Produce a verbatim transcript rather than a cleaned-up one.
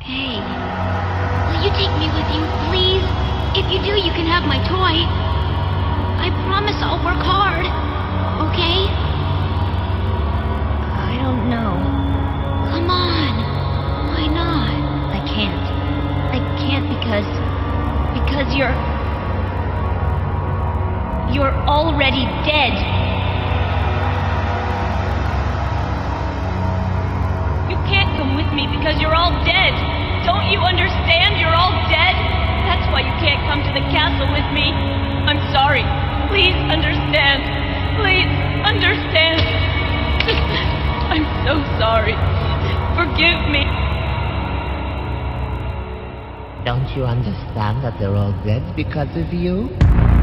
Hey, will you take me with you, please? If you do, you can have my toy. I promise I'll work hard, okay? I don't know. Come on. Why not? I can't. I can't because... Because you're... You're already dead. You can't come with me because you're all dead. Don't you understand? You're all dead. That's why you can't come to the castle with me. I'm sorry. Please understand. Please understand. I'm so sorry. Forgive me. Don't you understand that they're all dead because of you?